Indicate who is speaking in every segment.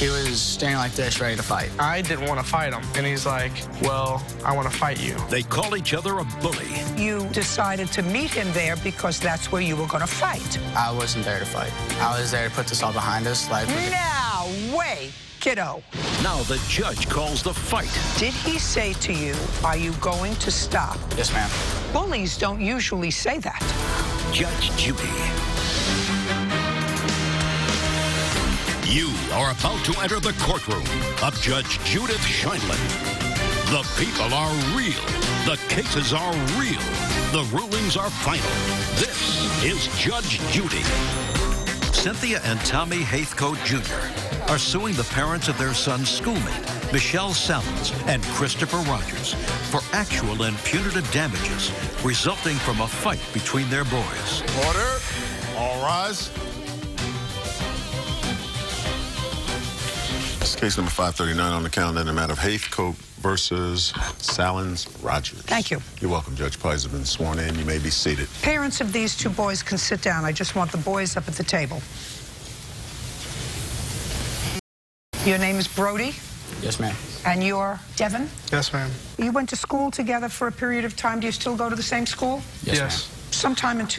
Speaker 1: He was standing like this, ready to fight.
Speaker 2: I didn't want to fight him, and he's like, well, I want to fight you.
Speaker 3: They call each other a bully.
Speaker 4: You decided to meet him there because that's where you were going to fight.
Speaker 1: I wasn't there to fight. I was there to put this all behind us. Like,
Speaker 4: Now, wait, kiddo.
Speaker 3: Now the judge calls the fight.
Speaker 4: Did he say to you, are you going to stop?
Speaker 1: Yes, ma'am.
Speaker 4: Bullies don't usually say that.
Speaker 3: Judge Judy. You are about to enter the courtroom of Judge Judith Scheindlin. The people are real. The cases are real. The rulings are final. This is Judge Judy. Cynthia and Tommy Haithcote Jr. are suing the parents of their son's schoolmate, Michelle Salins and Christopher Rogers, for actual and punitive damages resulting from a fight between their boys.
Speaker 5: Order. All rise. This is case number 539 on the calendar in the matter of Haithcote versus Salins Rogers.
Speaker 4: Thank you.
Speaker 5: You're welcome, Judge. Parties have been sworn in. You may be seated.
Speaker 4: Parents of these two boys can sit down. I just want the boys up at the table. Your name is Brody?
Speaker 1: Yes, ma'am.
Speaker 4: And you're Devin?
Speaker 2: Yes, ma'am.
Speaker 4: You went to school together for a period of time. Do you still go to the same school?
Speaker 1: Yes.
Speaker 4: Sometime in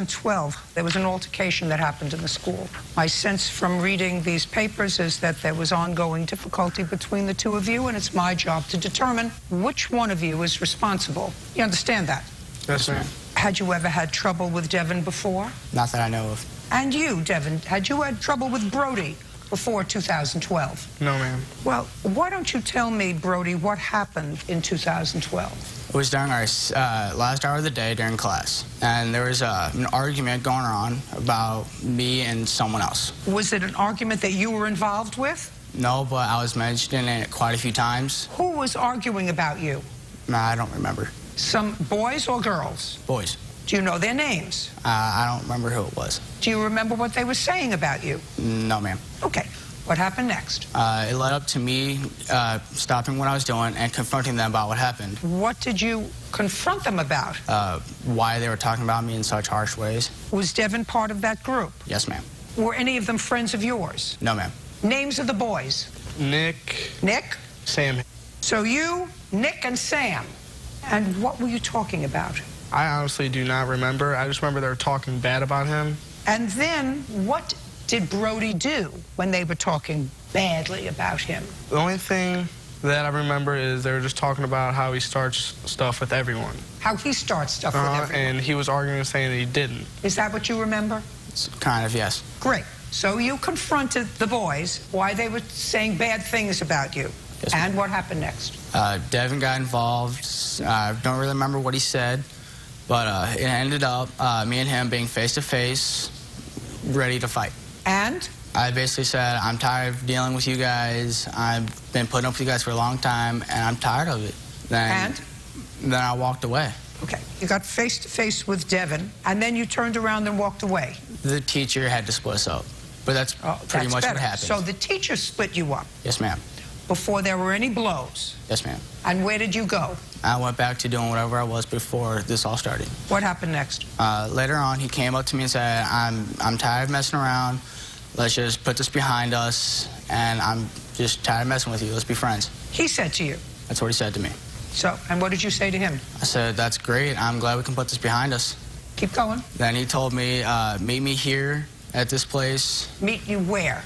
Speaker 4: 2012, there was an altercation that happened in the school. My sense from reading these papers is that there was ongoing difficulty between the two of you, and it's my job to determine which one of you is responsible. You understand that?
Speaker 2: Yes, ma'am.
Speaker 4: Had you ever had trouble with Devin before?
Speaker 1: Not that I know of.
Speaker 4: And you, Devin, had you had trouble with Brody before 2012?
Speaker 2: No, ma'am.
Speaker 4: Well, why don't you tell me, Brody, what happened in 2012?
Speaker 1: It was during our last hour of the day during class, and there was an argument going on about me and someone else.
Speaker 4: Was it an argument that you were involved with?
Speaker 1: No, but I was mentioned in it quite a few times.
Speaker 4: Who was arguing about you?
Speaker 1: Nah, I don't remember.
Speaker 4: Some boys or girls?
Speaker 1: Boys.
Speaker 4: Do you know their names?
Speaker 1: I don't remember who it was.
Speaker 4: Do you remember what they were saying about you?
Speaker 1: No, ma'am.
Speaker 4: Okay. What happened next?
Speaker 1: It led up to me stopping what I was doing and confronting them about what happened.
Speaker 4: What did you confront them about?
Speaker 1: Why they were talking about me in such harsh ways.
Speaker 4: Was Devin part of that group?
Speaker 1: Yes, ma'am.
Speaker 4: Were any of them friends of yours?
Speaker 1: No, ma'am.
Speaker 4: Names of the boys?
Speaker 2: Nick.
Speaker 4: Nick?
Speaker 2: Sam.
Speaker 4: So you, Nick, and Sam. And what were you talking about?
Speaker 2: I honestly do not remember. I just remember they were talking bad about him.
Speaker 4: And then what did Brody do when they were talking badly about him?
Speaker 2: The only thing that I remember is they were just talking about how he starts stuff with everyone.
Speaker 4: How he starts stuff with everyone?
Speaker 2: And he was arguing saying that he didn't.
Speaker 4: Is that what you remember?
Speaker 1: It's kind of, yes.
Speaker 4: Great. So you confronted the boys why they were saying bad things about you.
Speaker 1: Yes,
Speaker 4: and what happened next?
Speaker 1: Devin got involved. I don't really remember what he said, but it ended up me and him being face-to-face, ready to fight.
Speaker 4: And?
Speaker 1: I basically said, I'm tired of dealing with you guys. I've been putting up with you guys for a long time, and I'm tired of it. Then I walked away.
Speaker 4: Okay. You got face-to-face with Devin, and then you turned around and walked away.
Speaker 1: The teacher had to split us up, but that's pretty much what happened.
Speaker 4: So the teacher split you up?
Speaker 1: Yes, ma'am.
Speaker 4: Before there were any blows?
Speaker 1: Yes, ma'am.
Speaker 4: And where did you go?
Speaker 1: I went back to doing whatever I was before this all started.
Speaker 4: What happened next?
Speaker 1: Later on, he came up to me and said, I'm tired of messing around. Let's just put this behind us, and I'm just tired of messing with you. Let's be friends.
Speaker 4: He said to you?
Speaker 1: That's what he said to me.
Speaker 4: So, and what did you say to him?
Speaker 1: I said, that's great. I'm glad we can put this behind us.
Speaker 4: Keep going.
Speaker 1: Then he told me, meet me here at this place.
Speaker 4: Meet you where?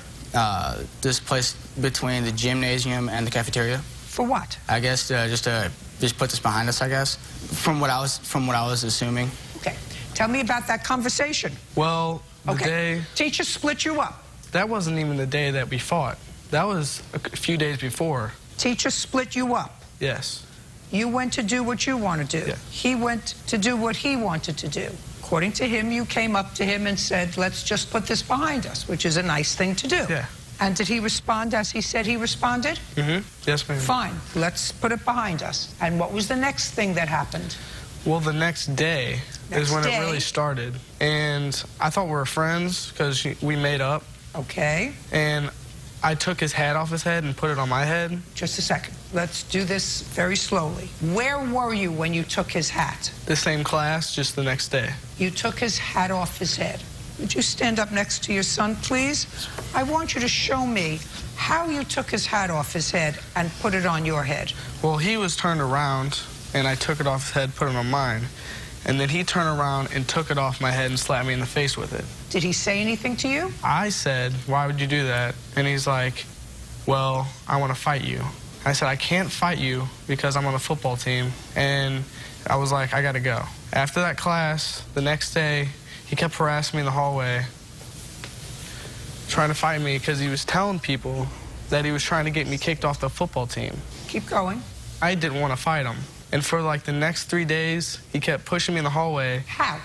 Speaker 1: This place between the gymnasium and the cafeteria.
Speaker 4: For what?
Speaker 1: I guess just put this behind us, I guess, from what I was assuming.
Speaker 4: Okay. Tell me about that conversation.
Speaker 2: Well, the day...
Speaker 4: Teacher split you up.
Speaker 2: That wasn't even the day that we fought. That was a few days before.
Speaker 4: Teacher split you up.
Speaker 2: Yes.
Speaker 4: You went to do what you want to do.
Speaker 2: Yeah.
Speaker 4: He went to do what he wanted to do. According to him, you came up to him and said, let's just put this behind us, which is a nice thing to do.
Speaker 2: Yeah.
Speaker 4: And did he respond as he said he responded?
Speaker 2: Mm-hmm. Yes, ma'am.
Speaker 4: Fine. Let's put it behind us. And what was the next thing that happened?
Speaker 2: Well, the next day is when it really started. And I thought we were friends because we made up.
Speaker 4: Okay.
Speaker 2: And I took his hat off his head and put it on my head.
Speaker 4: Just a second. Let's do this very slowly. Where were you when you took his hat?
Speaker 2: The same class, just the next day.
Speaker 4: You took his hat off his head. would you stand up next to your son, please? I want you to show me how you took his hat off his head and put it on your head.
Speaker 2: Well, he was turned around, and I took it off his head, put it on mine. And then he turned around and took it off my head and slapped me in the face with it.
Speaker 4: Did he say anything to you?
Speaker 2: I said, why would you do that? And he's like, well, I want to fight you. I said, I can't fight you because I'm on the football team. And I was like, I got to go. After that class, the next day, he kept harassing me in the hallway, trying to fight me because he was telling people that he was trying to get me kicked off the football team.
Speaker 4: Keep going.
Speaker 2: I didn't want to fight him. And for like the next 3 days, he kept pushing me in the hallway.
Speaker 4: How?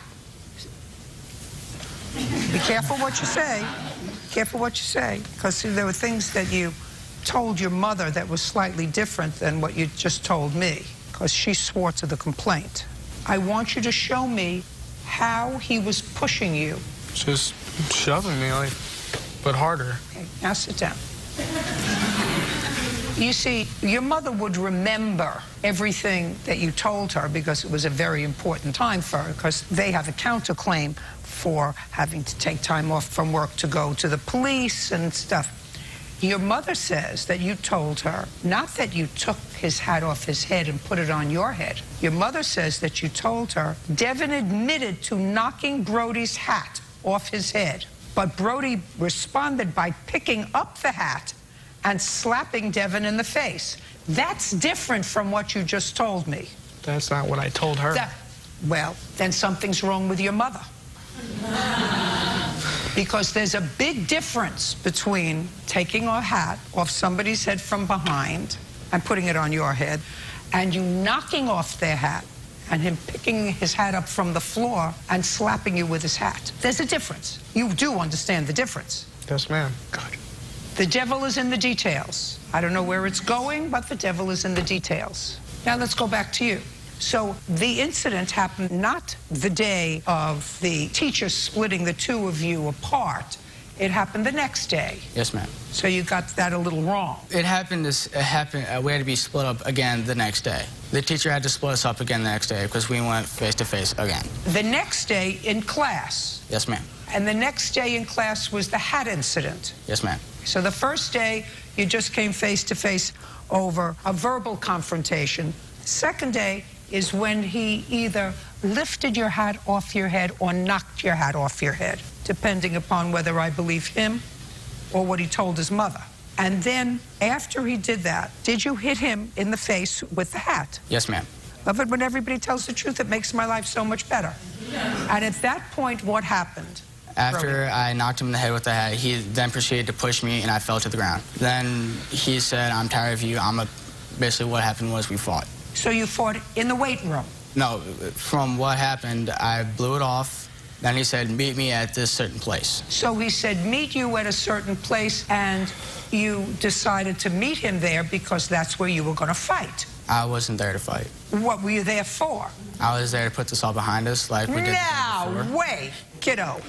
Speaker 4: Be careful what you say. Careful what you say. Because there were things that you told your mother that was slightly different than what you just told me. Because she swore to the complaint. I want you to show me how he was pushing you.
Speaker 2: Just shoving me, like, but harder.
Speaker 4: Okay, now sit down. You see, your mother would remember everything that you told her because it was a very important time for her, because they have a counterclaim for having to take time off from work to go to the police and stuff. Your mother says that you told her, not that you took his hat off his head and put it on your head. Your mother says that you told her Devin admitted to knocking Brody's hat off his head, but Brody responded by picking up the hat and slapping Devin in the face. That's different from what you just told me.
Speaker 2: That's not what I told her.
Speaker 4: Well, then something's wrong with your mother. Because there's a big difference between taking a hat off somebody's head from behind and putting it on your head, and you knocking off their hat and him picking his hat up from the floor and slapping you with his hat. There's a difference. You do understand the difference.
Speaker 2: Yes, ma'am.
Speaker 4: Good. The devil is in the details. I don't know where it's going, but the devil is in the details. Now let's go back to you. So the incident happened not the day of the teacher splitting the two of you apart. It happened the next day.
Speaker 1: Yes, ma'am.
Speaker 4: So you got that a little wrong.
Speaker 1: We had to be split up again the next day. The teacher had to split us up again the next day because we went face-to-face again.
Speaker 4: The next day in class.
Speaker 1: Yes, ma'am.
Speaker 4: And the next day in class was the hat incident.
Speaker 1: Yes, ma'am.
Speaker 4: So the first day, you just came face-to-face over a verbal confrontation. The second day is when he either lifted your hat off your head or knocked your hat off your head, depending upon whether I believe him or what he told his mother. And then, after he did that, did you hit him in the face with the hat?
Speaker 1: Yes, ma'am.
Speaker 4: Love it when everybody tells the truth. It makes my life so much better. And at that point, what happened?
Speaker 1: After I knocked him in the head with the hat, he then proceeded to push me, and I fell to the ground. Then he said, I'm tired of you. Basically what happened was we fought.
Speaker 4: So you fought in the weight room?
Speaker 1: No, from what happened, I blew it off. Then he said, meet me at this certain place.
Speaker 4: So he said, meet you at a certain place, and you decided to meet him there because that's where you were going to fight.
Speaker 1: I wasn't there to fight.
Speaker 4: What were you there for?
Speaker 1: I was there to put this all behind us like we did before.
Speaker 4: No way, kiddo.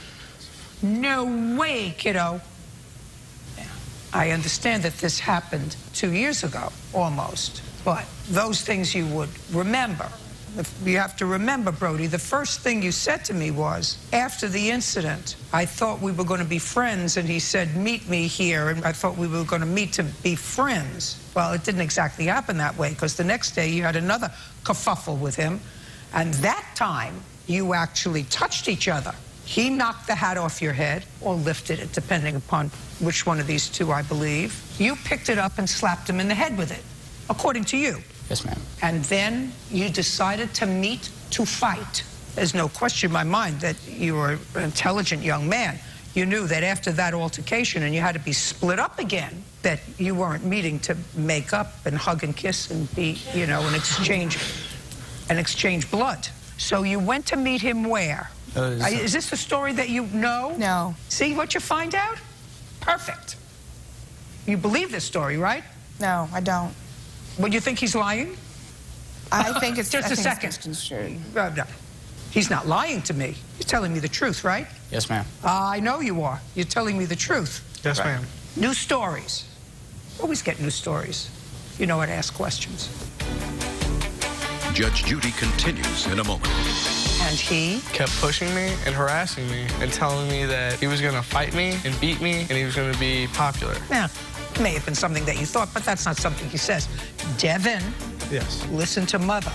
Speaker 4: No way, kiddo. I understand that this happened 2 years ago, almost. But those things you would remember. You have to remember, Brody, the first thing you said to me was, after the incident, I thought we were going to be friends, and he said, meet me here, and I thought we were going to meet to be friends. Well, it didn't exactly happen that way, because the next day you had another kerfuffle with him, and that time you actually touched each other. He knocked the hat off your head, or lifted it, depending upon which one of these two, I believe. You picked it up and slapped him in the head with it, according to you.
Speaker 1: Yes, ma'am.
Speaker 4: And then you decided to meet to fight. There's no question in my mind that you were an intelligent young man. You knew that after that altercation, and you had to be split up again, that you weren't meeting to make up and hug and kiss and be, you know, and exchange blood. So you went to meet him where? Is this the story that you know?
Speaker 6: No.
Speaker 4: See what you find out? Perfect. You believe this story, right?
Speaker 6: No, I don't.
Speaker 4: Would you think he's lying?
Speaker 6: I think it's
Speaker 4: just a second. No. He's not lying to me. He's telling me the truth, right?
Speaker 1: Yes, ma'am.
Speaker 4: I know you are. You're telling me the truth.
Speaker 2: Yes, ma'am.
Speaker 4: New stories. Always get new stories. You know how to ask questions.
Speaker 3: Judge Judy continues in a moment.
Speaker 4: And he
Speaker 2: kept pushing me and harassing me and telling me that he was going to fight me and beat me and he was going to be popular.
Speaker 4: Now, may have been something that you thought, but that's not something he says. Devin,
Speaker 2: Yes.
Speaker 4: listen to mother.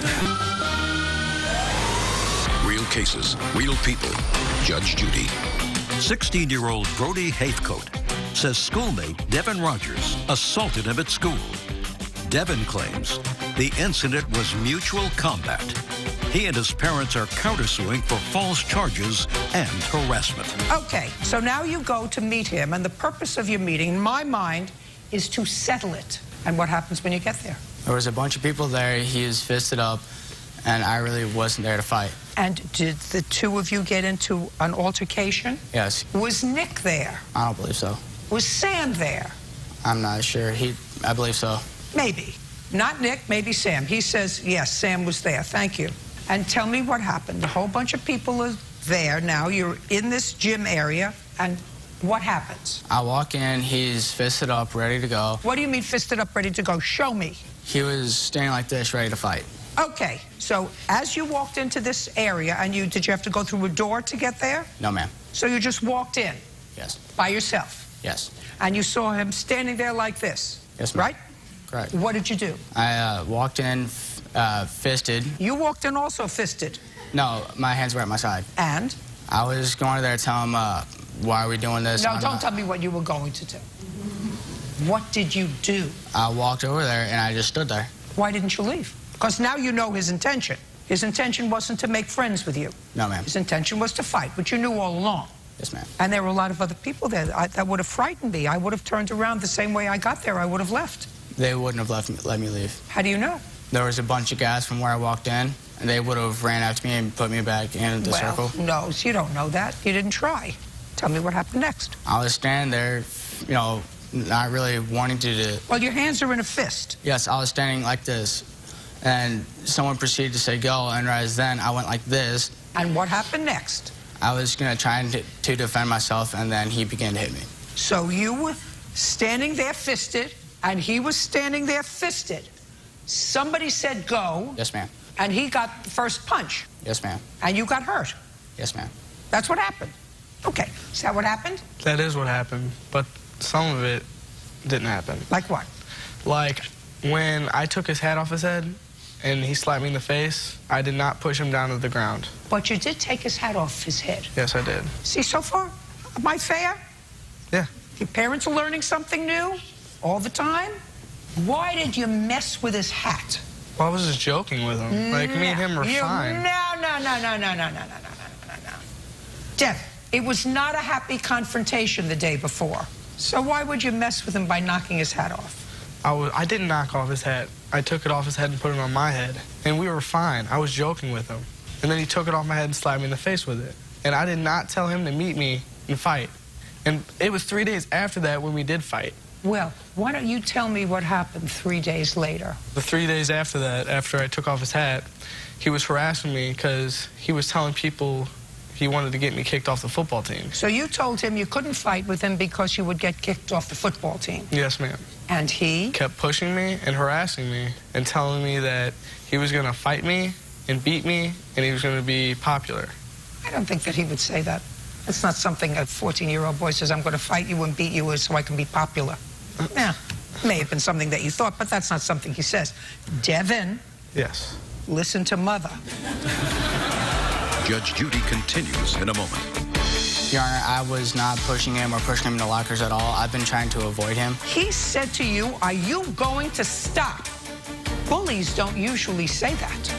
Speaker 3: Real cases, real people. Judge Judy. 16-year-old Brody Heathcote says schoolmate Devin Rogers assaulted him at school. Devin claims the incident was mutual combat. He and his parents are countersuing for false charges and harassment.
Speaker 4: Okay, so now you go to meet him, and the purpose of your meeting, in my mind, is to settle it. And what happens when you get there?
Speaker 1: There was a bunch of people there. He was fisted up, and I really wasn't there to fight.
Speaker 4: And did the two of you get into an altercation?
Speaker 1: Yes.
Speaker 4: Was Nick there?
Speaker 1: I don't believe so.
Speaker 4: Was Sam there?
Speaker 1: I'm not sure. I believe so.
Speaker 4: Maybe. Not Nick, maybe Sam. He says, yes, Sam was there. Thank you. And tell me what happened. A whole bunch of people are there now. You're in this gym area, and what happens?
Speaker 1: I walk in, he's fisted up, ready to go.
Speaker 4: What do you mean fisted up, ready to go? Show me.
Speaker 1: He was standing like this, ready to fight.
Speaker 4: Okay, so as you walked into this area, and did you have to go through a door to get there?
Speaker 1: No, ma'am.
Speaker 4: So you just walked in?
Speaker 1: Yes.
Speaker 4: By yourself?
Speaker 1: Yes.
Speaker 4: And you saw him standing there like this?
Speaker 1: Yes, ma'am.
Speaker 4: Right?
Speaker 1: Correct.
Speaker 4: What did you do?
Speaker 1: I walked in, fisted.
Speaker 4: You walked in also fisted?
Speaker 1: No, my hands were at my side.
Speaker 4: And?
Speaker 1: I was going there to tell him, why are we doing this?
Speaker 4: No, don't tell me what you were going to do. What did you do?
Speaker 1: I walked over there, and I just stood there.
Speaker 4: Why didn't you leave? Because now you know his intention. His intention wasn't to make friends with you.
Speaker 1: No, ma'am.
Speaker 4: His intention was to fight, which you knew all along.
Speaker 1: Yes, ma'am.
Speaker 4: And there were a lot of other people there that would have frightened me. I would have turned around the same way I got there. I would have left.
Speaker 1: They wouldn't have let me leave.
Speaker 4: How do you know?
Speaker 1: There was a bunch of guys from where I walked in, and they would have ran after me and put me back in the circle.
Speaker 4: No, you don't know that. You didn't try. Tell me what happened next.
Speaker 1: I was standing there, you know, not really wanting to do.
Speaker 4: Well, your hands are in a fist.
Speaker 1: Yes, I was standing like this, and someone proceeded to say go, and right then I went like this.
Speaker 4: And what happened next?
Speaker 1: I was going to try to defend myself, and then he began to hit me.
Speaker 4: So you were standing there fisted, and he was standing there fisted. Somebody said go.
Speaker 1: Yes, ma'am.
Speaker 4: And he got the first punch.
Speaker 1: Yes, ma'am.
Speaker 4: And you got hurt.
Speaker 1: Yes, ma'am.
Speaker 4: That's what happened. Okay, is that what happened?
Speaker 2: That is what happened, but some of it didn't happen.
Speaker 4: Like what?
Speaker 2: Like when I took his hat off his head and he slapped me in the face, I did not push him down to the ground.
Speaker 4: But you did take his hat off his head.
Speaker 2: Yes, I did.
Speaker 4: See, so far, am I fair?
Speaker 2: Yeah.
Speaker 4: Your parents are learning something new all the time. Why did you mess with his hat?
Speaker 2: Well, I was just joking with him. Like, me and him were fine.
Speaker 4: No. Dev, it was not a happy confrontation the day before. So why would you mess with him by knocking his hat off?
Speaker 2: I didn't knock off his hat. I took it off his head and put it on my head. And we were fine. I was joking with him. And then he took it off my head and slapped me in the face with it. And I did not tell him to meet me and fight. And it was 3 days after that when we did fight.
Speaker 4: Well, why don't you tell me what happened 3 days later?
Speaker 2: The 3 days after that, after I took off his hat, he was harassing me because he was telling people he wanted to get me kicked off the football team.
Speaker 4: So you told him you couldn't fight with him because you would get kicked off the football team.
Speaker 2: Yes, ma'am.
Speaker 4: And he?
Speaker 2: Kept pushing me and harassing me and telling me that he was going to fight me and beat me and he was going to be popular.
Speaker 4: I don't think that he would say that. That's not something a 14-year-old boy says, I'm going to fight you and beat you so I can be popular. Yeah, may have been something that you thought, but that's not something he says. Devin.
Speaker 2: Yes.
Speaker 4: Listen to mother.
Speaker 3: Judge Judy continues in a moment.
Speaker 1: Your Honor, I was not pushing him or pushing him into lockers at all. I've been trying to avoid him.
Speaker 4: He said to you, are you going to stop? Bullies don't usually say that.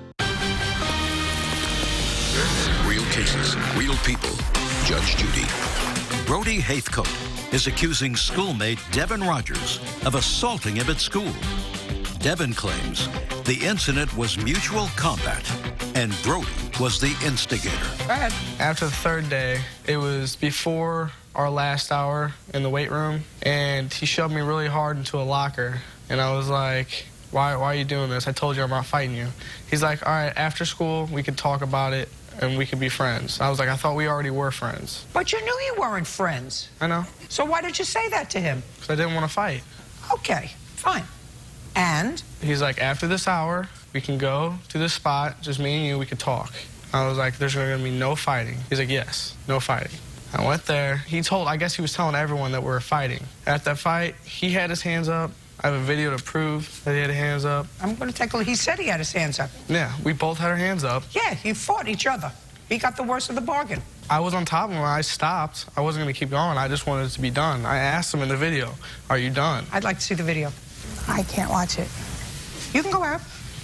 Speaker 3: Real cases, real people. Judge Judy. Brody Heathcote is accusing schoolmate Devin Rogers of assaulting him at school. Devin claims the incident was mutual combat, and Brody was the instigator.
Speaker 4: Go ahead.
Speaker 2: After the third day, it was before our last hour in the weight room, and he shoved me really hard into a locker, and I was like, why are you doing this? I told you I'm not fighting you. He's like, all right, after school, we could talk about it, and we could be friends. I was like, I thought we already were friends.
Speaker 4: But you knew you weren't friends.
Speaker 2: I know.
Speaker 4: So why did you say that to him?
Speaker 2: Because I didn't want to fight.
Speaker 4: Okay, fine. And?
Speaker 2: He's like, after this hour, we can go to this spot, just me and you, we could talk. I was like, there's going to be no fighting. He's like, yes, no fighting. I went there. I guess he was telling everyone that we were fighting. At that fight, he had his hands up. I have a video to prove that he had his hands up.
Speaker 4: I'm going to take a look. He said he had his hands up.
Speaker 2: Yeah, we both had our hands up.
Speaker 4: Yeah, you fought each other. He got the worst of the bargain.
Speaker 2: I was on top of him. I stopped. I wasn't going to keep going. I just wanted it to be done. I asked him in the video, are you done?
Speaker 4: I'd like to see the video.
Speaker 6: I can't watch it.
Speaker 4: You can go out.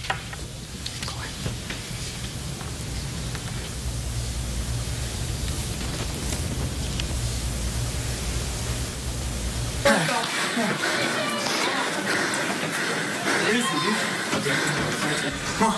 Speaker 1: Come on.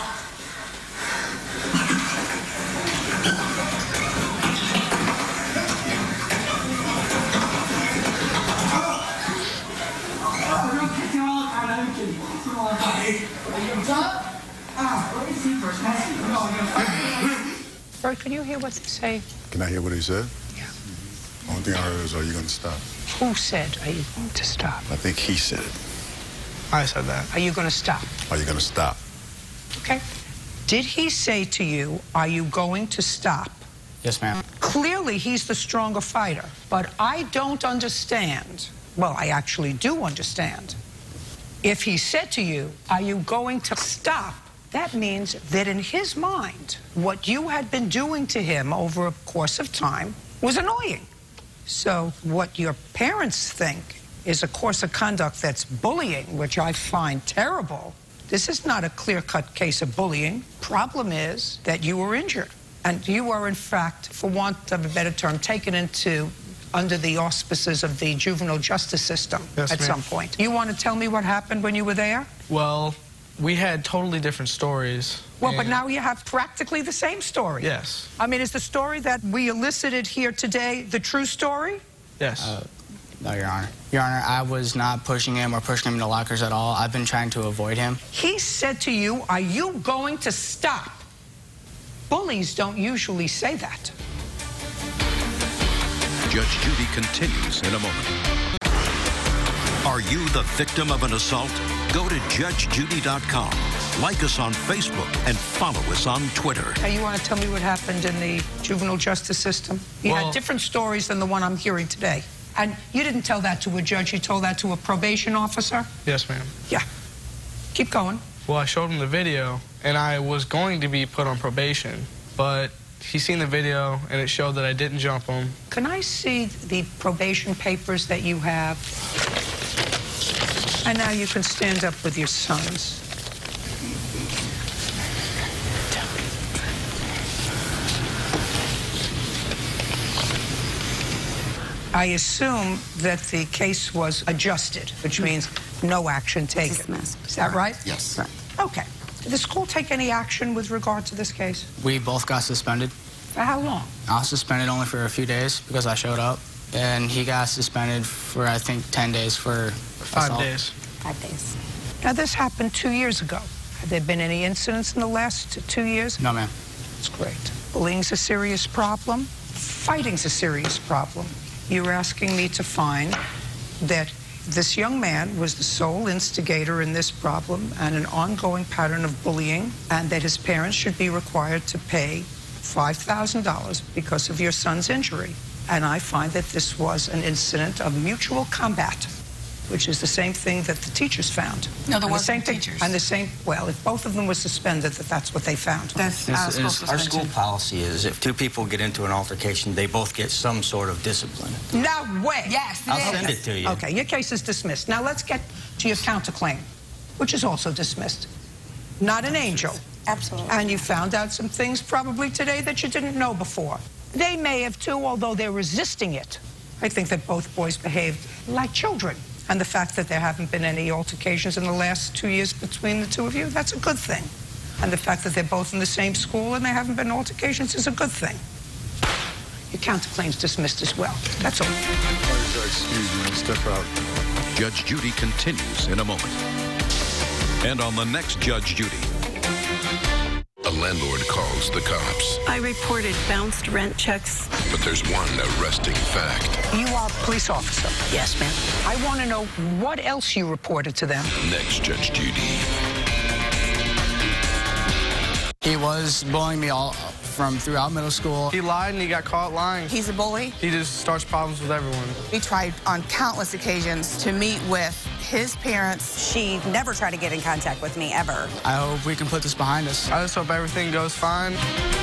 Speaker 4: Bert, can you hear what they say?
Speaker 5: Can I hear what he said?
Speaker 4: Yeah.
Speaker 5: Only thing I heard is, are you going to stop?
Speaker 4: Who said, are you going to stop?
Speaker 5: I think he said it.
Speaker 2: I said that.
Speaker 4: Are you going to stop?
Speaker 5: Are you going to stop?
Speaker 4: Okay. Did he say to you, are you going to stop?
Speaker 1: Yes, ma'am.
Speaker 4: Clearly, he's the stronger fighter, but I don't understand. Well, I actually do understand. If he said to you, are you going to stop? That means that in his mind, what you had been doing to him over a course of time was annoying. So what your parents think is a course of conduct that's bullying, which I find terrible. This is not a clear-cut case of bullying. Problem is that you were injured. And you are, in fact, for want of a better term, taken into under the auspices of the juvenile justice system at some point. You want to tell me what happened when you were there?
Speaker 2: Well, we had totally different stories.
Speaker 4: Well, but now you have practically the same story.
Speaker 2: Yes.
Speaker 4: I mean, is the story that we elicited here today the true story?
Speaker 2: Yes.
Speaker 1: No, Your Honor. Your Honor, I was not pushing him or pushing him into lockers at all. I've been trying to avoid him.
Speaker 4: He said to you, are you going to stop? Bullies don't usually say that.
Speaker 3: Judge Judy continues in a moment. Are you the victim of an assault? Go to JudgeJudy.com. Like us on Facebook and follow us on Twitter.
Speaker 4: Now, you want to tell me what happened in the juvenile justice system? You had different stories than the one I'm hearing today. And you didn't tell that to a judge, you told that to a probation officer?
Speaker 2: Yes, ma'am.
Speaker 4: Yeah. Keep going.
Speaker 2: Well, I showed him the video, and I was going to be put on probation, but he seen the video, and it showed that I didn't jump him.
Speaker 4: Can I see the probation papers that you have? And now you can stand up with your sons. I assume that the case was adjusted, which means no action taken.
Speaker 7: Dismissed.
Speaker 4: Is that right?
Speaker 7: Yes. Right.
Speaker 4: Okay. Did the school take any action with regard to this case?
Speaker 1: We both got suspended.
Speaker 4: For how long?
Speaker 1: I was suspended only for a few days because I showed up. And he got suspended for, I think, 10 days for
Speaker 2: 5
Speaker 1: assault.
Speaker 2: days.
Speaker 7: 5 days.
Speaker 4: Now, this happened 2 years ago. Have there been any incidents in the last 2 years?
Speaker 1: No, ma'am.
Speaker 4: That's great. Bullying's a serious problem. Fighting's a serious problem. You're asking me to find that this young man was the sole instigator in this problem and an ongoing pattern of bullying, and that his parents should be required to pay $5,000 because of your son's injury. And I find that this was an incident of mutual combat, which is the same thing that the teachers found.
Speaker 6: No, there
Speaker 4: And the same
Speaker 6: wasn't
Speaker 4: thing-
Speaker 6: teachers.
Speaker 4: And the same, well, if both of them were suspended, that's what they found.
Speaker 6: That's
Speaker 1: This
Speaker 6: school
Speaker 1: is-
Speaker 8: Our
Speaker 6: suspension.
Speaker 8: school policy is if two people get into an altercation, they both get some sort of discipline.
Speaker 4: No way.
Speaker 6: Yes, it
Speaker 8: I'll
Speaker 6: is.
Speaker 8: send it to you.
Speaker 4: Okay, your case is dismissed. Now let's get to your counterclaim, which is also dismissed. Not an angel.
Speaker 6: Absolutely.
Speaker 4: And you found out some things probably today that you didn't know before. They may have too, although they're resisting it. I think that both boys behaved like children. And the fact that there haven't been any altercations in the last 2 years between the two of you, that's a good thing. And the fact that they're both in the same school and there haven't been altercations is a good thing. Your counterclaim's dismissed as well. That's all.
Speaker 5: Excuse me, step out.
Speaker 3: Judge Judy continues in a moment. And on the next Judge Judy.
Speaker 9: A landlord calls the cops,
Speaker 7: I reported bounced rent checks.
Speaker 9: but there's one arresting fact.
Speaker 4: You are a police officer.
Speaker 7: Yes, ma'am.
Speaker 4: I want to know what else you reported to them.
Speaker 9: Next Judge Judy.
Speaker 1: He was bullying me all from throughout middle school.
Speaker 2: He lied and he got caught lying.
Speaker 6: He's a bully.
Speaker 2: He just starts problems with everyone.
Speaker 6: We tried on countless occasions to meet with his parents.
Speaker 10: She never tried to get in contact with me, ever.
Speaker 1: I hope we can put this behind us.
Speaker 2: I just hope everything goes fine.